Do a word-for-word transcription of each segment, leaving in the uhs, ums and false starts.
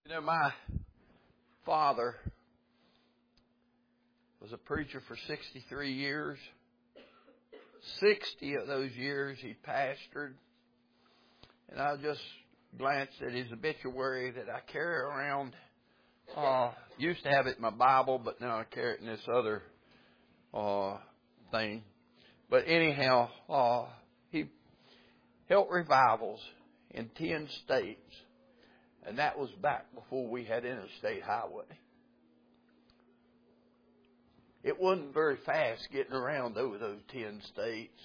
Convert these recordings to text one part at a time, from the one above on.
You know, my father was a preacher for sixty-three years. sixty of those years he pastored. And I just glanced at his obituary that I carry around. Uh, used to have it in my Bible, but now I carry it in this other uh, thing. But anyhow, uh, he held revivals in ten states. And that was back before we had interstate highway. It wasn't very fast getting around over those ten states.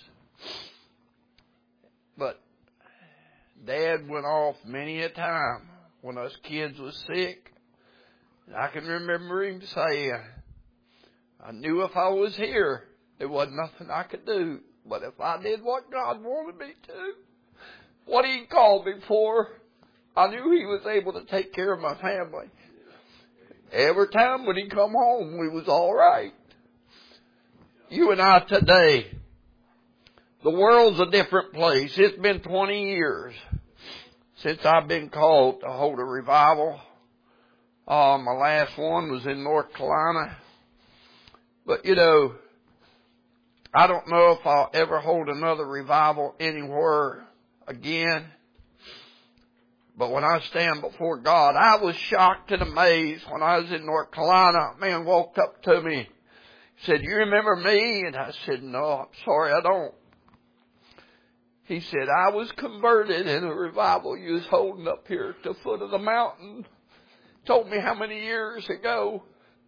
But Dad went off many a time when us kids was sick. And I can remember him saying, I knew if I was here, there wasn't nothing I could do. But if I did what God wanted me to, what He called me for, I knew He was able to take care of my family. Every time when He come home, we was all right. You and I today, the world's a different place. It's been twenty years since I've been called to hold a revival. Uh, my last one was in North Carolina. But, you know, I don't know if I'll ever hold another revival anywhere again. But when I stand before God, I was shocked and amazed when I was in North Carolina. A man walked up to me, said, "You remember me?" And I said, "No, I'm sorry, I don't." He said, "I was converted in a revival you was holding up here at the foot of the mountain." Told me how many years ago.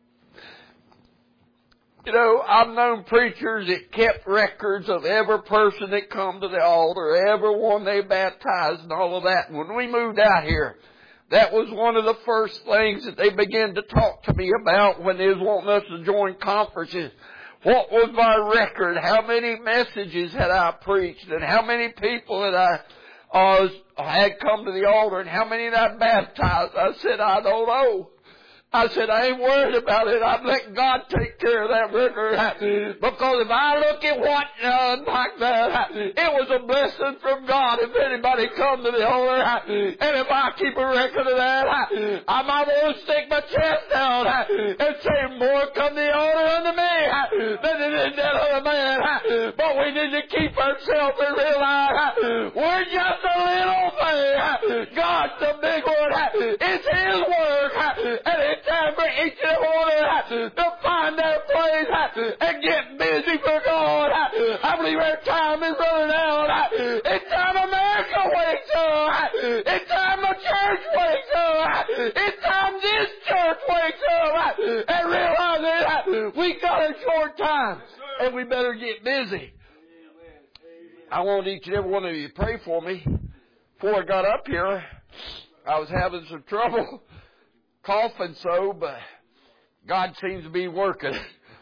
You know, I've known preachers that kept records of every person that come to the altar, everyone they baptized and all of that. And when we moved out here, that was one of the first things that they began to talk to me about when they was wanting us to join conferences. What was my record? How many messages had I preached? And how many people had I uh, had come to the altar? And how many had I baptized? I said, I don't know. I said, I ain't worried about it. I'm letting God take care of that record. Because if I look at what uh, like that, it was a blessing from God if anybody come to the altar. And if I keep a record of that, I might want to stick my chest out and say, more come the altar unto me than it is that other man. But we need to keep ourselves and realize we're just a little thing. God's the big one. It's His work. And it's time for each and every one of us to find their place and get busy for God. I believe our time is running out. It's time America wakes up. It's time the church wakes up. It's time this church wakes up and realizes we got a short time and we better get busy. I want each and every one of you to pray for me. Before I got up here, I was having some trouble coughing so, but God seems to be working.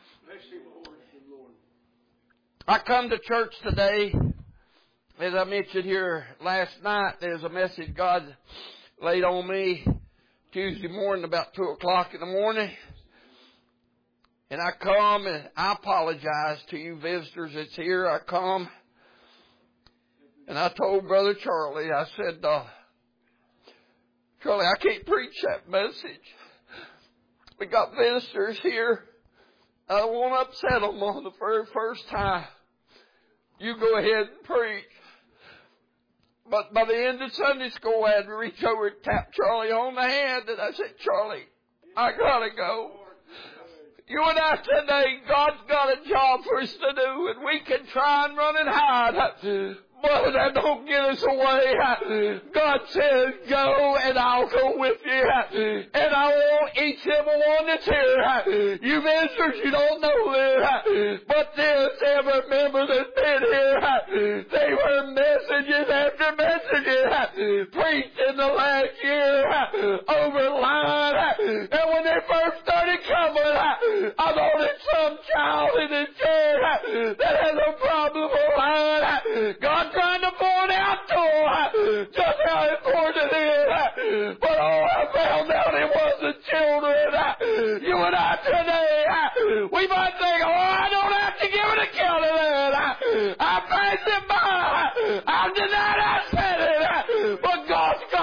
I come to church today. As I mentioned here last night, there's a message God laid on me Tuesday morning about two o'clock in the morning. And I come and I apologize to you visitors that's here. I come and I told Brother Charlie, I said, uh, Charlie, I can't preach that message. We got visitors here. I don't want to upset them on the very first time. You go ahead and preach. But by the end of Sunday school, I had to reach over and tap Charlie on the hand. And I said, Charlie, I got to go. You and I today, God's got a job for us to do. And we can try and run and hide. But that don't get us away. God says, go and I'll go with you. And I want each and every one that's here. You visitors, you don't know this. But this, every member that's been here, they heard messages after messages preached in the last year over line. And when they first started coming, I thought it's some child in this chair that has a problem with line. God trying to point out to them just how important it is. But oh, I found out it was the children. You and I today, we might think, oh, I don't have to give an account of that. I passed it by. I denied I said it. But God's got the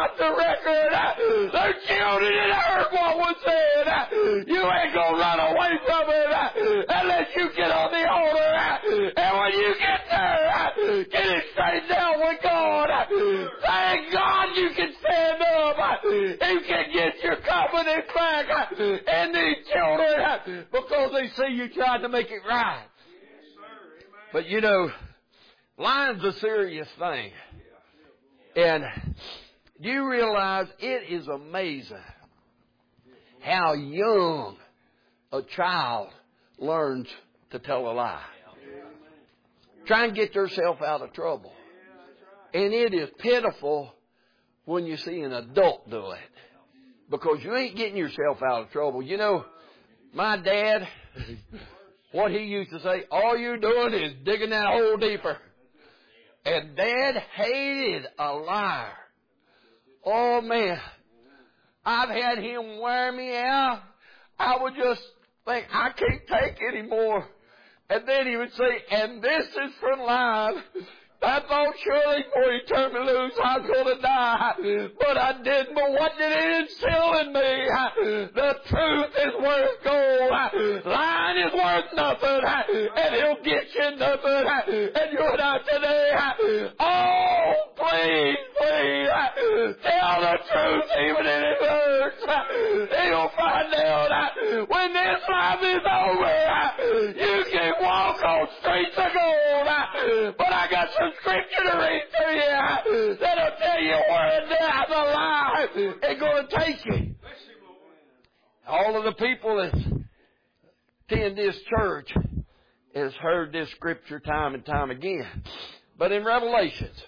record. Their children had heard what was said. You ain't going to run away from it unless you get on the altar. And when you get there, get it straightened out with God. Thank God you can stand up. You can get your confidence back in these children because they see you trying to make it right. But you know, lying's a serious thing. And do you realize it is amazing how young a child learns to tell a lie? Try and get yourself out of trouble. And it is pitiful when you see an adult do it. Because you ain't getting yourself out of trouble. You know, my dad, what he used to say, all you're doing is digging that hole deeper. And Dad hated a liar. Oh, man. I've had him wear me out. I would just think, I can't take anymore. And then he would say, and this is from lying. I thought surely before he turned me loose I was going to die. But I didn't. But what did it instill in me? The truth is worth gold. Lying is worth nothing. And he'll get you nothing. And you're not today. Oh, please, please. Tell the truth even if it hurts. He'll find out when this life is over, you can walk on streets of gold. But I got some scripture to read to you that'll tell you where death alive is going to take you. All of the people that attend this church has heard this scripture time and time again. But in Revelations,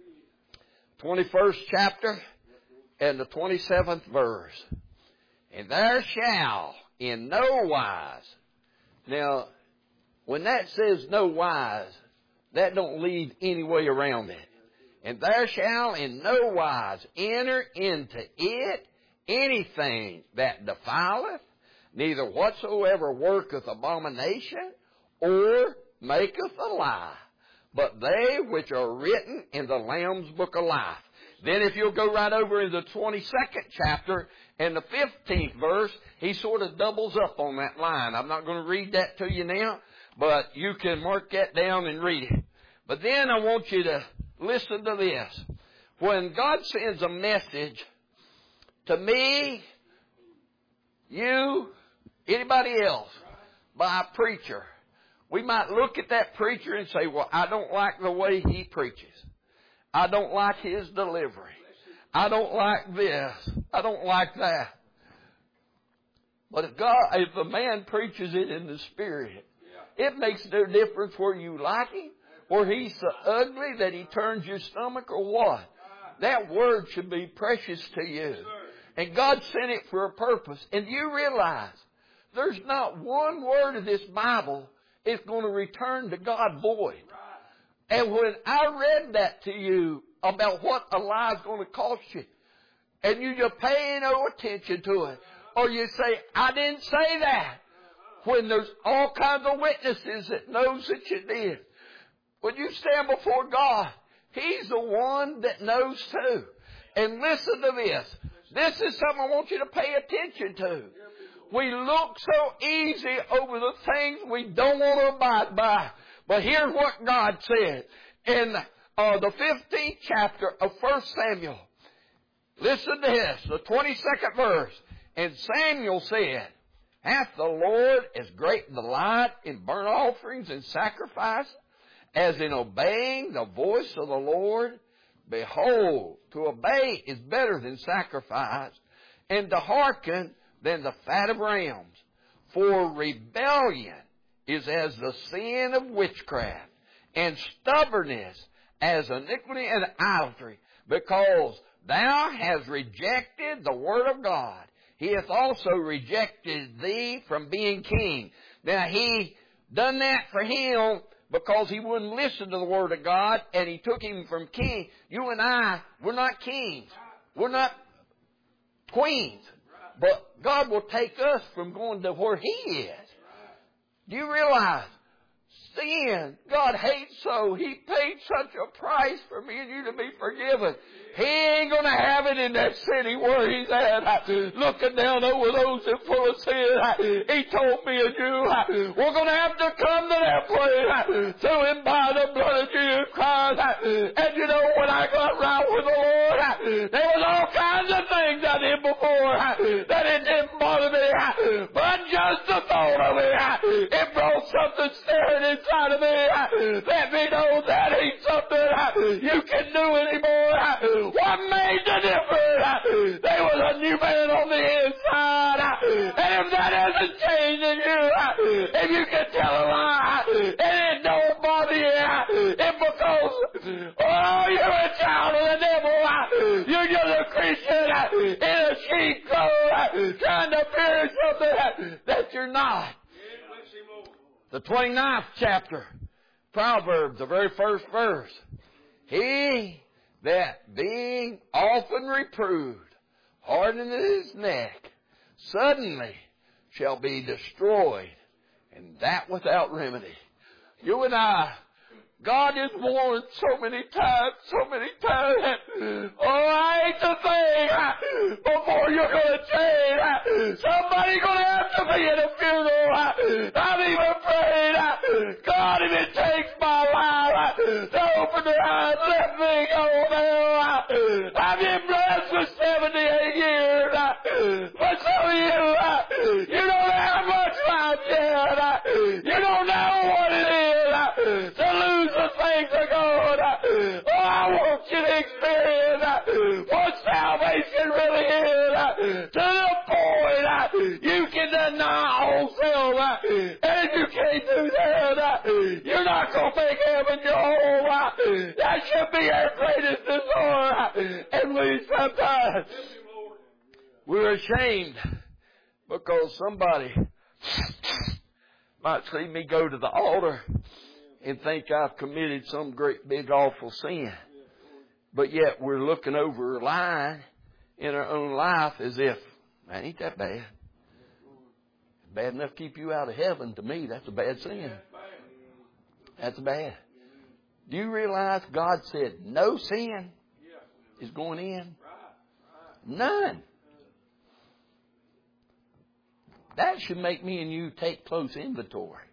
twenty-first chapter and the twenty-seventh verse, and there shall in no wise. Now, when that says no wise, that don't leave any way around it. And there shall in no wise enter into it anything that defileth, neither whatsoever worketh abomination, or maketh a lie, but they which are written in the Lamb's book of life. Then if you'll go right over in the twenty-second chapter and the fifteenth verse, he sort of doubles up on that line. I'm not going to read that to you now, but you can mark that down and read it. But then I want you to listen to this. When God sends a message to me, you, anybody else, by a preacher, we might look at that preacher and say, well, I don't like the way he preaches. I don't like his delivery. I don't like this. I don't like that. But if God, if a man preaches it in the Spirit, it makes no difference whether you like him, or he's so ugly that he turns your stomach, or what. That word should be precious to you. And God sent it for a purpose. And you realize there's not one word of this Bible is going to return to God void. And when I read that to you about what a lie is going to cost you, and you just pay no attention to it, or you say, I didn't say that, when there's all kinds of witnesses that knows that you did. When you stand before God, He's the one that knows too. And listen to this. This is something I want you to pay attention to. We look so easy over the things we don't want to abide by. But here's what God said in uh, the fifteenth chapter of First Samuel. Listen to this, the twenty-second verse. And Samuel said, hath the Lord as great delight in burnt offerings and sacrifice as in obeying the voice of the Lord? Behold, to obey is better than sacrifice, and to hearken than the fat of rams. For rebellion is as the sin of witchcraft, and stubbornness as iniquity and idolatry, because thou hast rejected the word of God. He hath also rejected thee from being king. Now, he done that for him because he wouldn't listen to the word of God, and he took him from king. You and I, we're not kings. We're not queens. But God will take us from going to where He is. Do you realize sin. God hates so. He paid such a price for me and you to be forgiven. He ain't going to have it in that city where he's at, looking down over those that full of sin. He told me and you, we're going to have to come to that place through and by the blood of Jesus Christ. And you know, when I got right with the Lord, there was all kinds of things I did before that it didn't bother me. But just the thought of it, it brought something staring inside of me. Let me know that ain't something you can do anymore. What made the difference? There was a new man on the inside. And if that hasn't changed in you, if you can tell a lie, and it don't bother you, it's because, oh, you're a child of the devil. You're just a Christian in a sheep clothes trying to appear something that you're not. The twenty-ninth chapter, Proverbs, the very first verse. He that being often reproved, hardeneth his neck, suddenly shall be destroyed, and that without remedy. You and I, God has warned so many times, so many times. Oh, I hate to think before you're going to change. Somebody's going to have to be at a funeral. I'm even praying, God, if it takes my life to open the eyes, let me go now. I've been blessed for seventy-eight years. But some of you, you don't have much life yet. You don't know what it is to lose the things of God. Oh, I want you to experience what salvation really is, to the point you can deny yourself. And if you can't do that, you're not going to make heaven your home. That should be our greatest desire. And we sometimes, we're ashamed because somebody might see me go to the altar and think I've committed some great big awful sin. But yet we're looking over a line in our own life as if, man, ain't that bad. Bad enough to keep you out of heaven. To me, that's a bad sin. That's bad. Do you realize God said no sin is going in? None. That should make me and you take close inventory.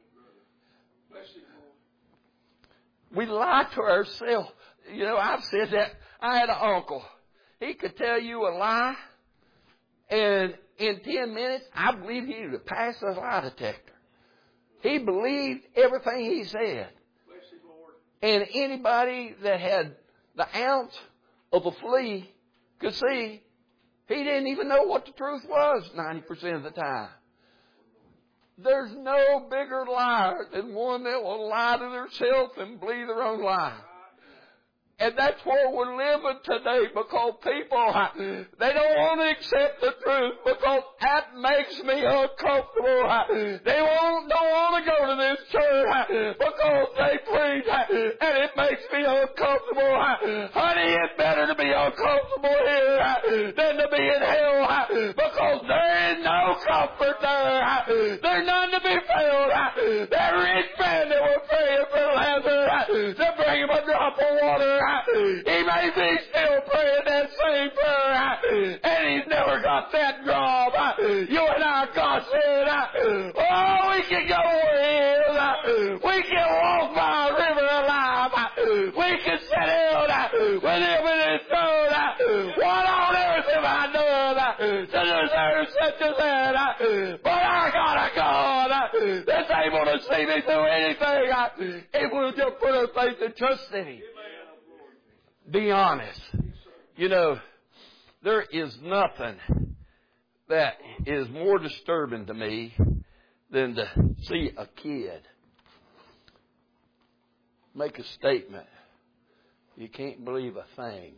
We lie to ourselves. You know, I've said that. I had an uncle. He could tell you a lie, and in ten minutes, I believe he would pass a lie detector. He believed everything he said. And anybody that had the ounce of a flea could see he didn't even know what the truth was ninety percent of the time. There's no bigger liar than one that will lie to themselves and believe their own lie. And that's where we're living today, because people, they don't want to accept the truth because that makes me uncomfortable. They won't, don't want to go to this church because they preach and it makes me uncomfortable. Honey, it's better to be uncomfortable here than to be in hell, because there is no comfort there. There's none to be found. That rich man that was praying for Lazarus to bring him a drop of water, he may be still praying that same prayer, and he's never got that job. You and I, God said, oh, we can go in. We can walk by a river alive. We can sit down with him in his throne. What on earth have I done to deserve such as that? But I got a God that's able to see me through anything if we'll just put our faith and trust in him. Be honest. You know, there is nothing that is more disturbing to me than to see a kid make a statement. You can't believe a thing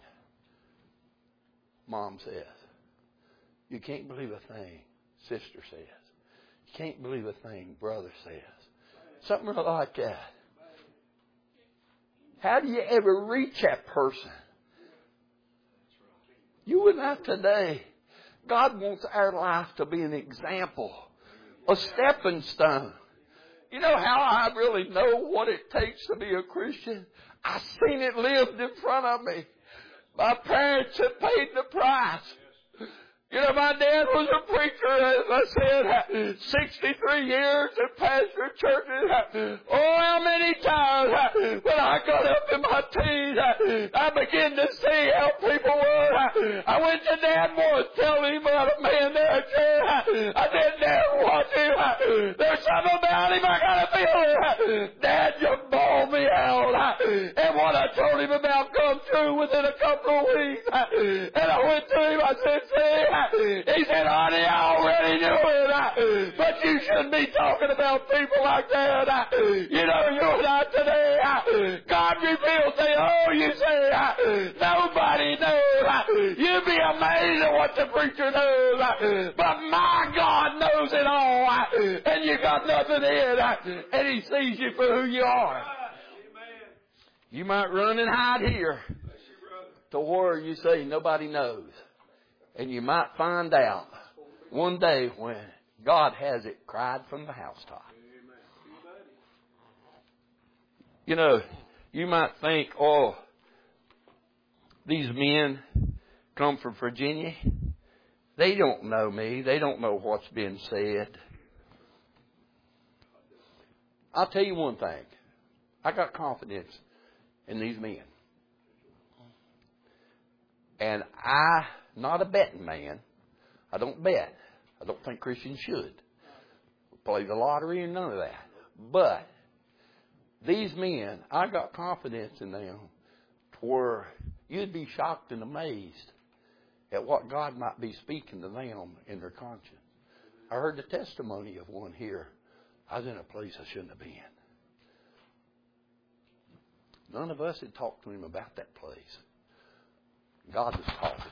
Mom says. You can't believe a thing Sister says. You can't believe a thing Brother says. Something like that. How do you ever reach that person? You and I today. God wants our life to be an example, a stepping stone. You know how I really know what it takes to be a Christian? I've seen it lived in front of me. My parents have paid the price. You know, my dad was a preacher, as I said, sixty-three years and pastored churches. Oh, how many times when I got up in my teens, I began to see how people were. I went to Dad once telling him about a man there at church. I said, Dad, watch him. There's something about him I got to feel it. Dad just bawled me out. And what I told him about come true within a couple of weeks. And I went to him, I said, see, he said, honey, I already knew it, but you shouldn't be talking about people like that. You know, you and I today, God reveals to you, oh, you say, nobody knows. You'd be amazed at what the preacher knows, but my God knows it all, and you got nothing in, and He sees you for who you are. You might run and hide here to where you say nobody knows. And you might find out one day when God has it cried from the housetop. You know, you might think, oh, these men come from Virginia. They don't know me. They don't know what's been said. I'll tell you one thing. I got confidence in these men. And I... Not a betting man. I don't bet. I don't think Christians should play the lottery and none of that. But these men, I got confidence in them to where you'd be shocked and amazed at what God might be speaking to them in their conscience. I heard the testimony of one here. I was in a place I shouldn't have been. None of us had talked to him about that place. God was talking.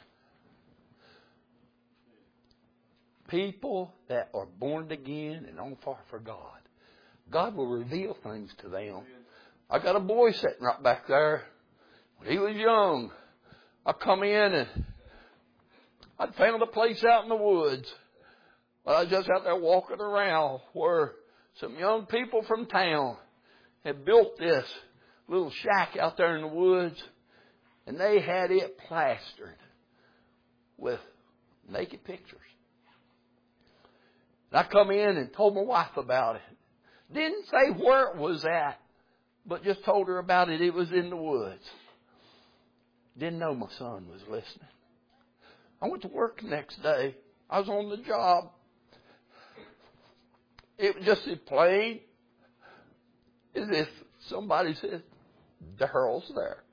People that are born again and on fire for God, God will reveal things to them. I got a boy sitting right back there. When he was young, I come in and I'd found a place out in the woods. I was just out there walking around where some young people from town had built this little shack out there in the woods, and they had it plastered with naked pictures. And I come in and told my wife about it. Didn't say where it was at, but just told her about it. It was in the woods. Didn't know my son was listening. I went to work the next day. I was on the job. It was just as plain as if somebody said, Daryl's there.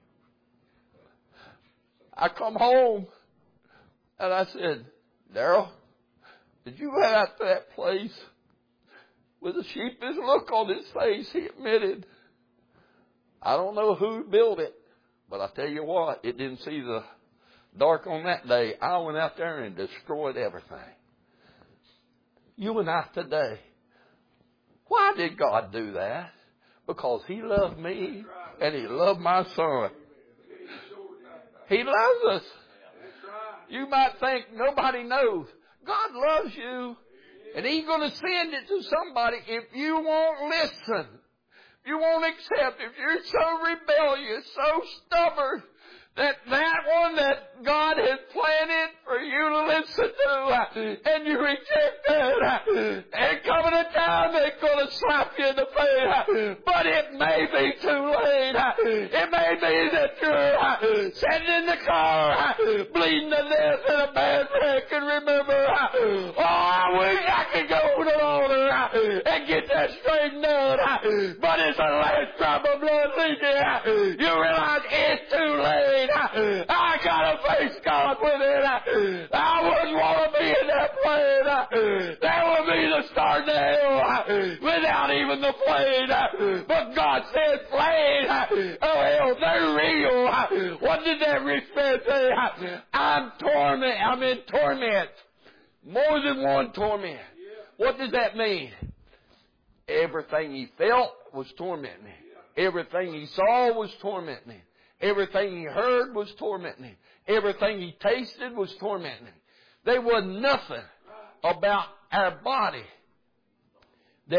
I come home and I said, Daryl, did you head out to that place? With a sheepish look on his face, he admitted, I don't know who built it, but I tell you what, it didn't see the dark on that day. I went out there and destroyed everything. You and I today, why did God do that? Because He loved me and He loved my son. He loves us. You might think nobody knows. God loves you, and He's going to send it to somebody if you won't listen, if you won't accept, if you're so rebellious, so stubborn, that that one that God has planted for you to listen to, and you reject it, and coming a time that's going to slap you in the face, but it may be too late. It may be that you're sitting in the car, bleeding to death in a bad wreck, and remember, oh, I wish I could go to the altar and get that straightened out, but it's the last drop of blood leaking. You realize it's too late. I gotta face God with it. I wouldn't want to be in that plane. That would be the start to hell without even the plane. But God said plane. Oh hell, they're real. What did that respect say? I'm torment. I'm in torment. More than one torment. What does that mean? Everything he felt was tormenting. Everything he saw was tormenting. Everything he heard was tormenting him. Everything he tasted was tormenting him. There was nothing about our body that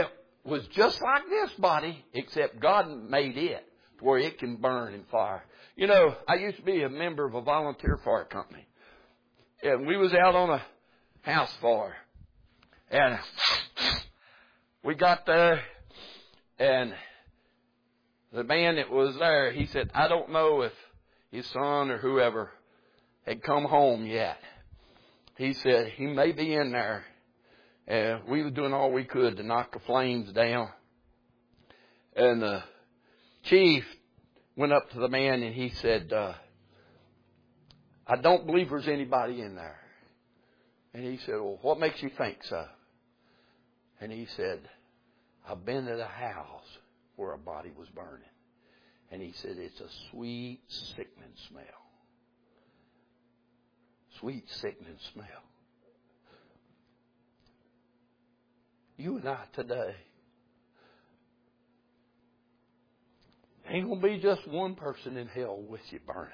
was just like this body, except God made it to where it can burn in fire. You know, I used to be a member of a volunteer fire company. And we was out on a house fire. And we got there, and the man that was there, he said, I don't know if his son or whoever had come home yet. He said, he may be in there. And we were doing all we could to knock the flames down. And the chief went up to the man and he said, uh, I don't believe there's anybody in there. And he said, well, what makes you think so? And he said, I've been to the house where a body was burning. And he said, it's a sweet, sickening smell. Sweet, sickening smell. You and I today, ain't going to be just one person in hell with you burning.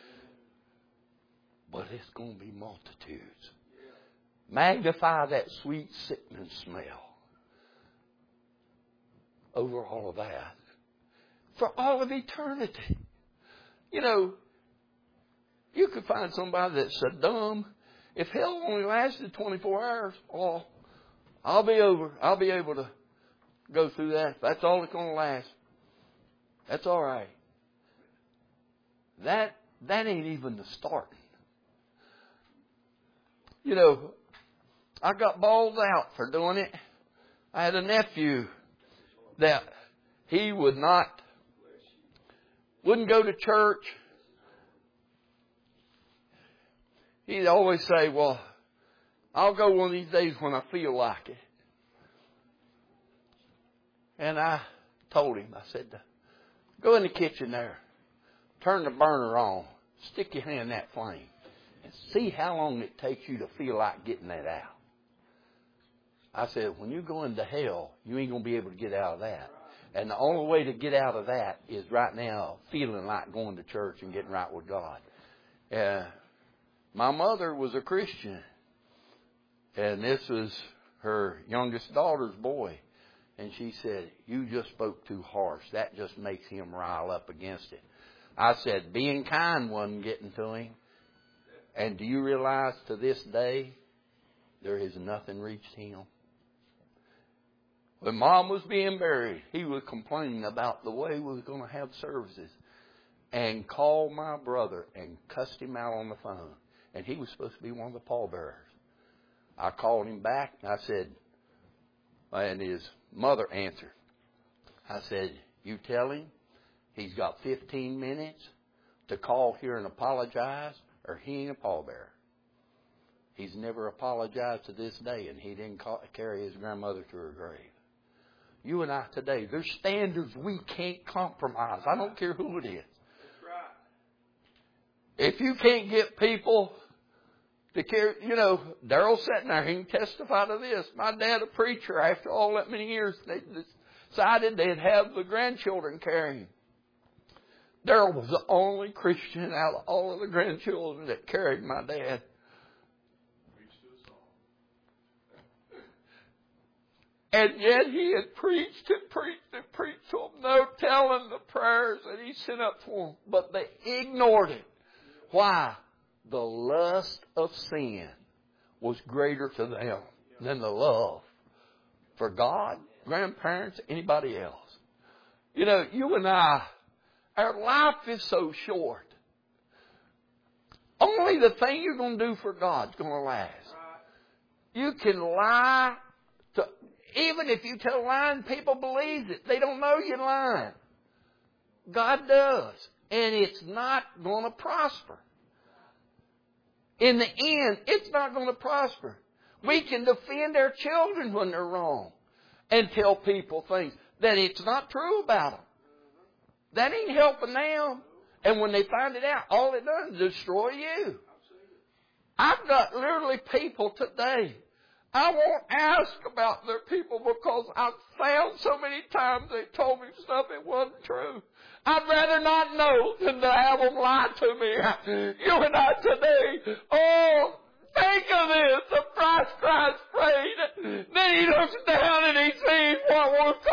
But it's going to be multitudes. Magnify that sweet, sickening smell over all of that for all of eternity. You know, you could find somebody that's so dumb. If hell only lasted twenty-four hours, oh, I'll be over. I'll be able to go through that. That's all it's going to last. That's all right. That that ain't even the starting. You know, I got bawled out for doing it. I had a nephew that he would not, wouldn't go to church. He'd always say, well, I'll go one of these days when I feel like it. And I told him, I said, go in the kitchen there, turn the burner on, stick your hand in that flame, and see how long it takes you to feel like getting that out. I said, when you go into hell, you ain't going to be able to get out of that. And the only way to get out of that is right now feeling like going to church and getting right with God. Uh, my mother was a Christian. And this was her youngest daughter's boy. And she said, you just spoke too harsh. That just makes him rile up against it. I said, being kind wasn't getting to him. And do you realize to this day, there has nothing reached him? When Mom was being buried, he was complaining about the way we was going to have services. And called my brother and cussed him out on the phone. And he was supposed to be one of the pallbearers. I called him back and I said, and his mother answered. I said, you tell him he's got fifteen minutes to call here and apologize, or he ain't a pallbearer. He's never apologized to this day, and he didn't call, carry his grandmother to her grave. You and I today, there's standards we can't compromise. I don't care who it is. That's right. If you can't get people to care, you know, Daryl's sitting there, he can testify to this. My dad, a preacher, after all that many years, they decided they'd have the grandchildren carry him. Daryl was the only Christian out of all of the grandchildren that carried my dad. And yet he had preached and preached and preached to them, no telling the prayers that he sent up for them. But they ignored it. Why? The lust of sin was greater to them than the love for God, grandparents, anybody else. You know, you and I, our life is so short. Only the thing you're going to do for God's going to last. You can lie to, even if you tell a lie and people believe it, they don't know you're lying. God does. And it's not going to prosper. In the end, it's not going to prosper. We can defend our children when they're wrong and tell people things that it's not true about them. That ain't helping them. And when they find it out, all it does is destroy you. I've got literally people today. I won't ask about their people because I've found so many times they told me stuff that wasn't true. I'd rather not know than to have them lie to me. You and I today, oh, think of this. The price Christ paid. Then he looks down and he sees what was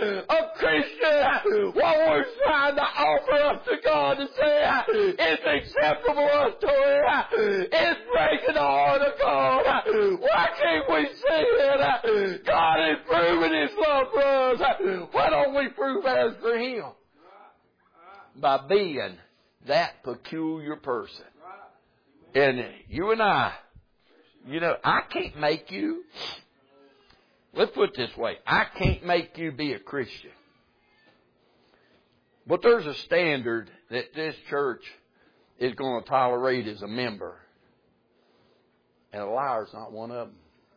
a Christian, what we're trying to offer up to God to say it's acceptable unto Him, it's breaking the heart of God. Why can't we see it? God is proving His love for us. Why don't we prove ours for Him? By being that peculiar person. And you and I, you know, I can't make you. Let's put it this way. I can't make you be a Christian. But there's a standard that this church is going to tolerate as a member. And a liar's not one of them.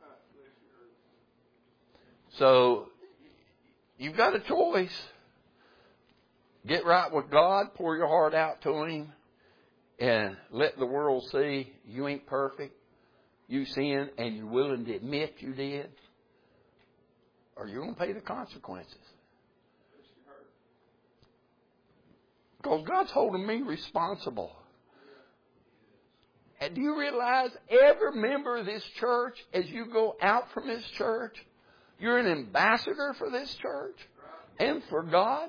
So, you've got a choice. Get right with God. Pour your heart out to Him. And let the world see you ain't perfect. You sin and you're willing to admit you did. Or you're going to pay the consequences. Because God's holding me responsible. And do you realize every member of this church, as you go out from this church, you're an ambassador for this church and for God?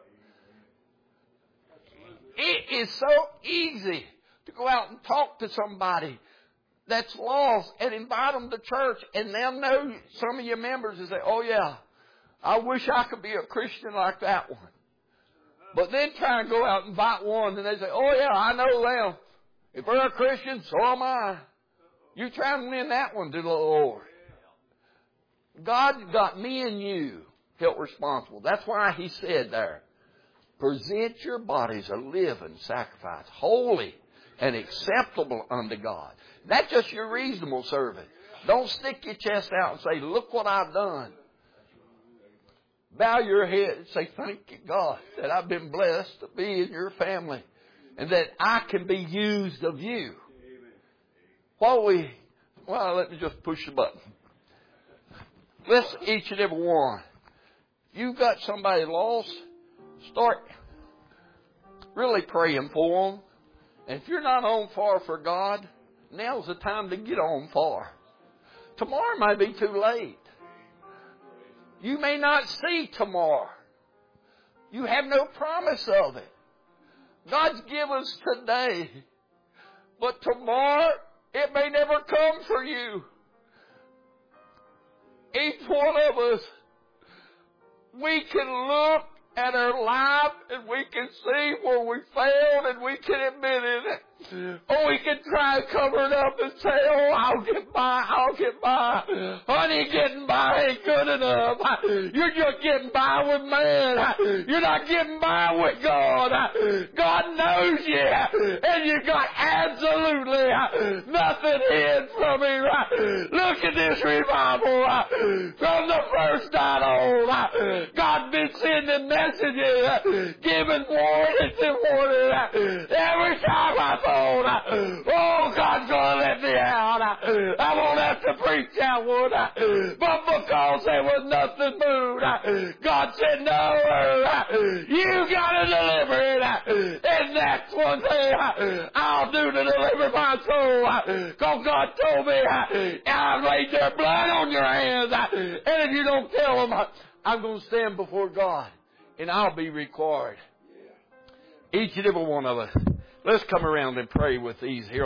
It is so easy to go out and talk to somebody that's lost and invite them to church, and they'll know some of your members and say, oh yeah, I wish I could be a Christian like that one. But then try and go out and invite one, and they say, oh yeah, I know them. If they're a Christian, so am I. You try and win that one to the Lord. God got me and you held responsible. That's why He said there, present your bodies a living sacrifice, holy and acceptable unto God. That's just your reasonable service. Don't stick your chest out and say, look what I've done. Bow your head and say, thank you, God, that I've been blessed to be in your family and that I can be used of you. While we, well, let me just push the button. Let's each and every one. If you've got somebody lost, start really praying for them. And if you're not on far for God, now's the time to get on far. Tomorrow may be too late. You may not see tomorrow. You have no promise of it. God's given us today. But tomorrow, it may never come for you. Each one of us, we can look at our life and we can see where we failed and we can admit it. Or we can try to cover it up and say, oh, I'll get by, I'll get by. Honey, getting by ain't good enough. You're just getting by with man. You're not getting by with God. God knows you. And you got absolutely nothing hid from Him. Look at this revival. From the first night on, God's been sending messages, giving warnings and warnings. Every time I thought, oh, God's going to let me out, I won't have to preach that one. But because there was nothing moved, God said, no, you got to deliver it. And that's one thing I'll do to deliver my soul. Because God told me, I've laid their blood on your hands. And if you don't tell them, I'm going to stand before God. And I'll be required. Each and every one of us. Let's come around and pray with these here.